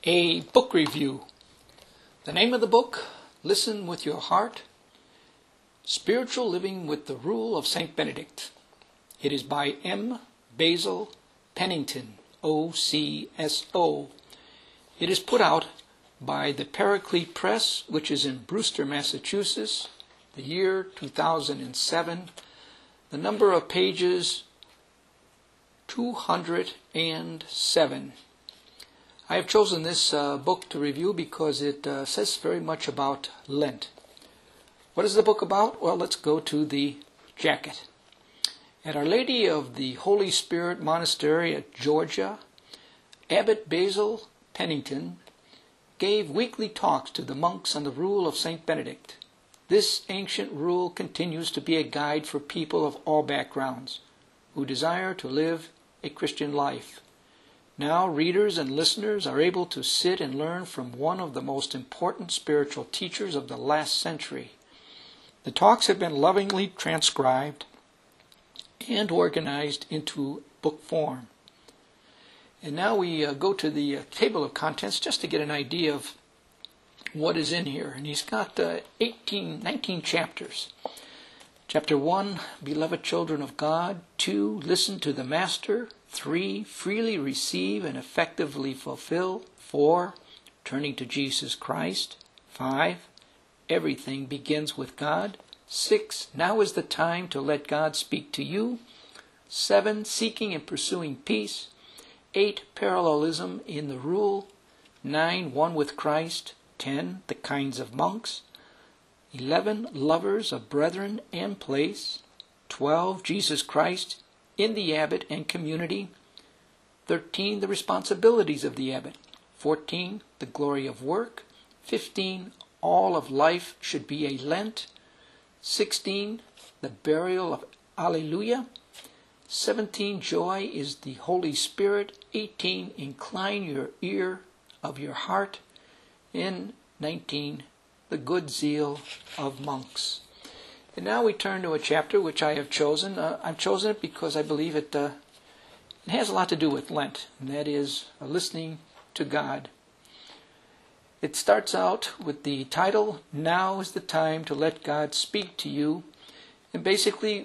A book review. The name of the book, Listen with Your Heart, Spiritual Living with the Rule of St. Benedict. It is by M. Basil Pennington, OCSO. It is put out by the Paraclete Press, which is in Brewster, Massachusetts, the year 2007. The number of pages, 207. I have chosen this book to review because it says very much about Lent. What is the book about? Well, let's go to the jacket. At Our Lady of the Holy Spirit Monastery at Georgia, Abbot Basil Pennington gave weekly talks to the monks on the rule of St. Benedict. This ancient rule continues to be a guide for people of all backgrounds who desire to live a Christian life. Now readers and listeners are able to sit and learn from one of the most important spiritual teachers of the last century. The talks have been lovingly transcribed and organized into book form. And now we go to the table of contents just to get an idea of what is in here. And he's got 19 chapters. Chapter 1, Beloved Children of God. 2, Listen to the Master. 3, Freely receive and effectively fulfill. 4, Turning to Jesus Christ. 5, Everything begins with God. 6, Now is the time to let God speak to you. 7, Seeking and pursuing peace. 8, Parallelism in the rule. 9, One with Christ. 10, The kinds of monks. 11, Lovers of brethren and place. 12, Jesus Christ in the abbot and community. 13, the responsibilities of the abbot. 14, the glory of work. 15, all of life should be a Lent. 16, the burial of Alleluia. 17, joy is the Holy Spirit. 18, incline your ear of your heart. And 19, the good zeal of monks. And now we turn to a chapter which I have chosen. I've chosen it because I believe it has a lot to do with Lent, and that is listening to God. It starts out with the title, Now is the Time to Let God Speak to You. And basically,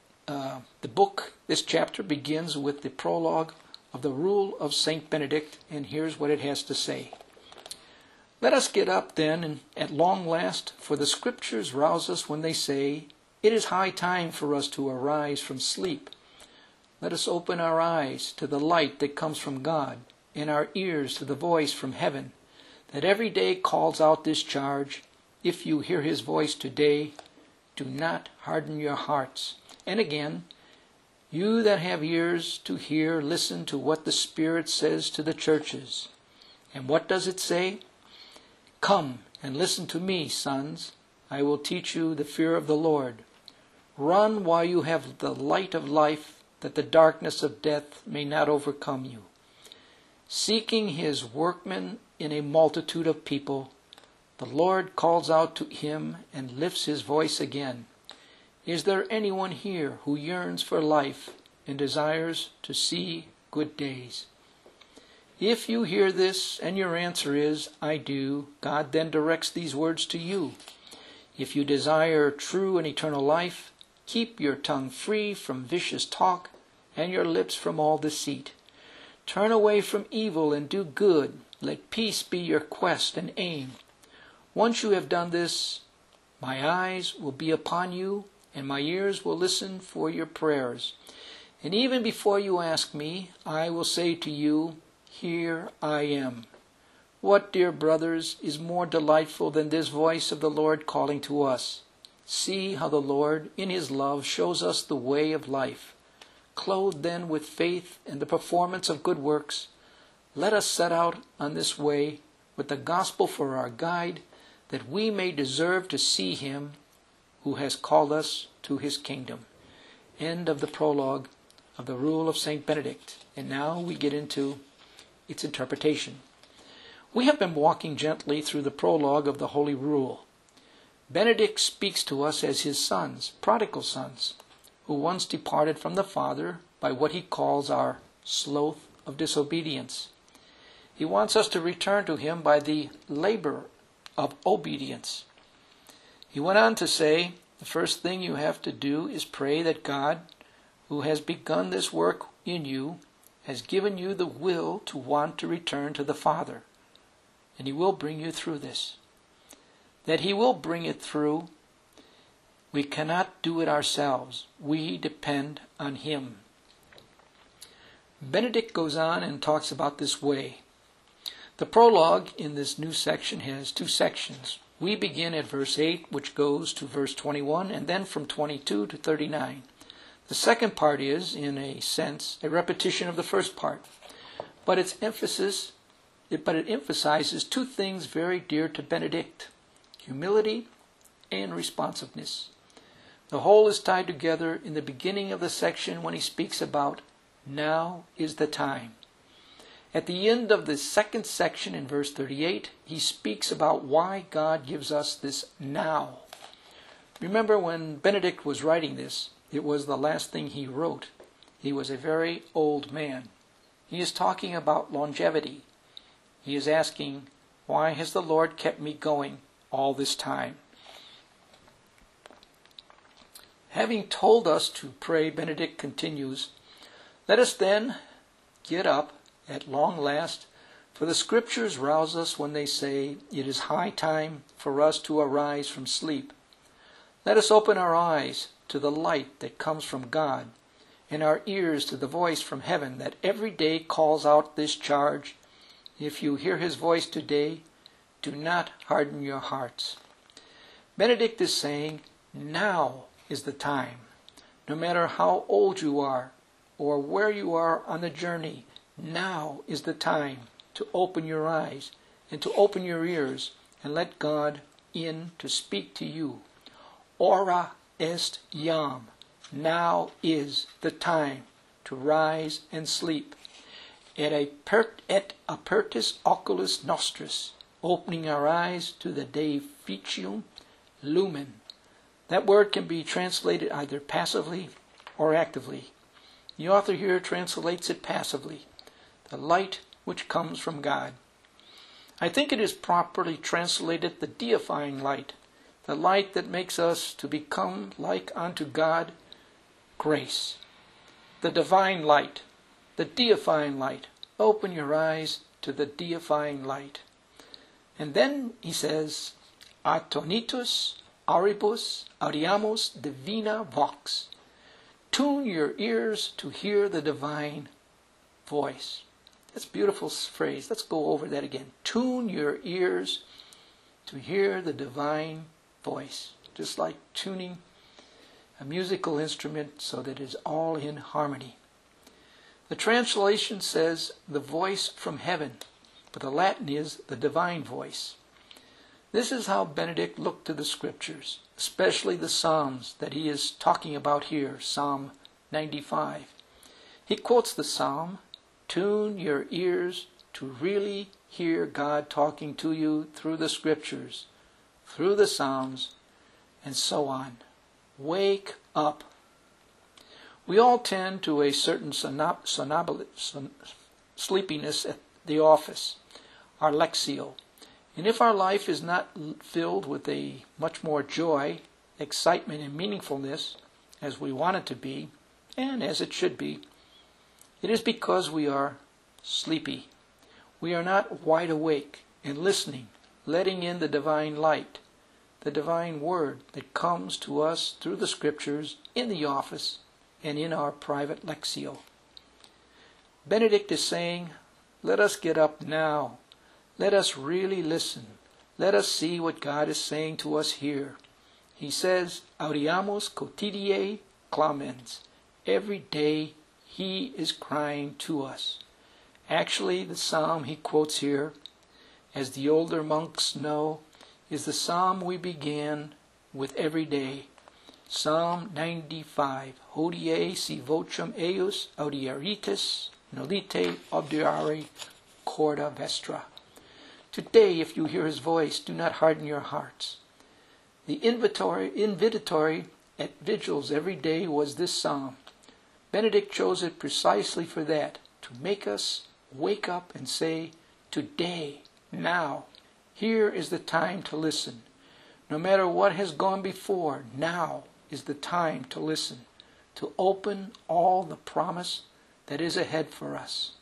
the book, this chapter, begins with the prologue of the Rule of St. Benedict, and here's what it has to say. Let us get up then, and at long last, for the Scriptures rouse us when they say, It is high time for us to arise from sleep. Let us open our eyes to the light that comes from God, and our ears to the voice from heaven, that every day calls out this charge, If you hear his voice today, do not harden your hearts. And again, you that have ears to hear, listen to what the Spirit says to the churches. And what does it say? Come and listen to me, sons. I will teach you the fear of the Lord. Run while you have the light of life, that the darkness of death may not overcome you. Seeking his workmen in a multitude of people, the Lord calls out to him and lifts his voice again. Is there anyone here who yearns for life and desires to see good days? If you hear this and your answer is, I do, God then directs these words to you. If you desire true and eternal life, keep your tongue free from vicious talk and your lips from all deceit. Turn away from evil and do good. Let peace be your quest and aim. Once you have done this, my eyes will be upon you and my ears will listen for your prayers. And even before you ask me, I will say to you, Here I am. What, dear brothers, is more delightful than this voice of the Lord calling to us? See how the Lord, in his love, shows us the way of life. Clothed then with faith and the performance of good works, let us set out on this way with the gospel for our guide, that we may deserve to see him who has called us to his kingdom. End of the prologue of the Rule of St. Benedict. And now we get into its interpretation. We have been walking gently through the prologue of the Holy Rule. Benedict speaks to us as his sons, prodigal sons, who once departed from the Father by what he calls our sloth of disobedience. He wants us to return to Him by the labor of obedience. He went on to say, the first thing you have to do is pray that God, who has begun this work in you, has given you the will to want to return to the Father. And He will bring you through this. That He will bring it through, we cannot do it ourselves. We depend on Him. Benedict goes on and talks about this way. The prologue in this new section has two sections. We begin at verse 8, which goes to verse 21, and then from 22 to 39. The second part is, in a sense, a repetition of the first part. But it emphasizes two things very dear to Benedict: humility and responsiveness. The whole is tied together in the beginning of the section when he speaks about now is the time. At the end of the second section in verse 38, he speaks about why God gives us this now. Remember, when Benedict was writing this, it was the last thing he wrote. He was a very old man. He is talking about longevity. He is asking, why has the Lord kept me going all this time? Having told us to pray, Benedict continues, let us then get up at long last, for the Scriptures rouse us when they say, it is high time for us to arise from sleep. Let us open our eyes to the light that comes from God, and our ears to the voice from heaven that every day calls out this charge, if you hear His voice today, do not harden your hearts. Benedict is saying, now is the time. No matter how old you are, or where you are on the journey, now is the time to open your eyes and to open your ears and let God in to speak to you. Ora est iam. Now is the time to rise and sleep. Et apertis oculis nostris. Opening our eyes to the Dei Ficium Lumen. That word can be translated either passively or actively. The author here translates it passively. The light which comes from God. I think it is properly translated the deifying light, the light that makes us to become like unto God, grace. The divine light, the deifying light. Open your eyes to the deifying light. And then he says, Attonitus auribus audiamus divina vox. Tune your ears to hear the divine voice. That's a beautiful phrase. Let's go over that again. Tune your ears to hear the divine voice. Just like tuning a musical instrument so that it is all in harmony. The translation says the voice from heaven, but the Latin is the divine voice. This is how Benedict looked to the Scriptures, especially the Psalms that he is talking about here, Psalm 95. He quotes the Psalm, tune your ears to really hear God talking to you through the Scriptures, through the Psalms, and so on. Wake up. We all tend to a certain sleepiness at the office, our Lectio. And if our life is not filled with a much more joy, excitement, and meaningfulness as we want it to be, and as it should be, it is because we are sleepy. We are not wide awake and listening, letting in the divine light, the divine word that comes to us through the Scriptures in the office and in our private Lectio. Benedict is saying, let us get up now. Let us really listen. Let us see what God is saying to us here. He says, Audiamus quotidie clamens. Every day He is crying to us. Actually, the psalm he quotes here, as the older monks know, is the psalm we began with every day. Psalm 95. Hodie si vocem eius audieritis, nolite audiare corda vestra. Today, if you hear His voice, do not harden your hearts. The invitatory at vigils every day was this psalm. Benedict chose it precisely for that, to make us wake up and say, today, now. Here is the time to listen. No matter what has gone before, now is the time to listen, to open all the promise that is ahead for us.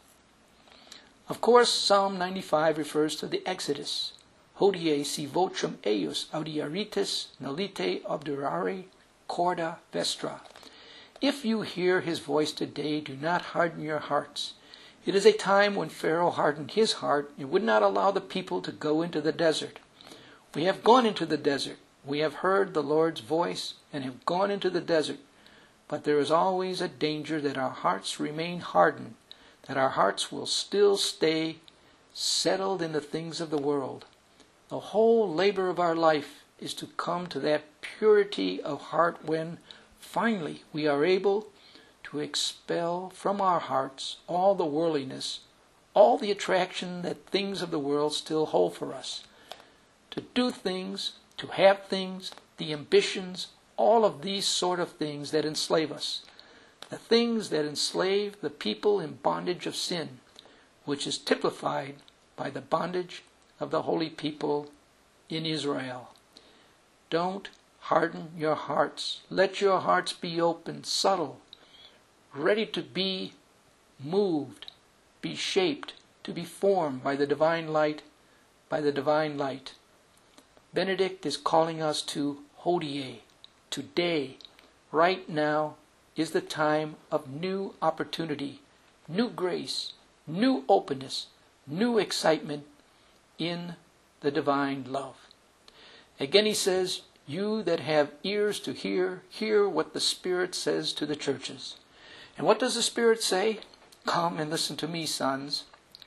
Of course, Psalm 95 refers to the Exodus. Hodie si vocem eius audiaritis nolite obdurare corda vestra. If you hear his voice today, do not harden your hearts. It is a time when Pharaoh hardened his heart and would not allow the people to go into the desert. We have gone into the desert. We have heard the Lord's voice and have gone into the desert. But there is always a danger that our hearts remain hardened, that our hearts will still stay settled in the things of the world. The whole labor of our life is to come to that purity of heart when finally we are able to expel from our hearts all the worldliness, all the attraction that things of the world still hold for us. To do things, to have things, the ambitions, all of these sort of things that enslave us. The things that enslave the people in bondage of sin, which is typified by the bondage of the holy people in Israel. Don't harden your hearts. Let your hearts be open, subtle, ready to be moved, be shaped, to be formed by the divine light, by the divine light. Benedict is calling us to Hodie. Today, right now, is the time of new opportunity, new grace, new openness, new excitement in the divine love. Again he says, you that have ears to hear, hear what the Spirit says to the churches. And what does the Spirit say? Come and listen to me, sons.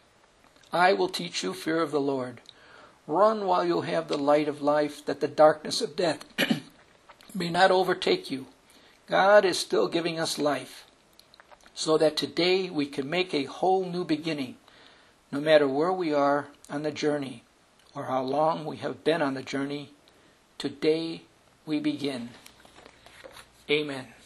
I will teach you fear of the Lord. Run while you have the light of life, that the darkness of death may not overtake you. God is still giving us life, so that today we can make a whole new beginning, no matter where we are on the journey, or how long we have been on the journey. Today we begin. Amen.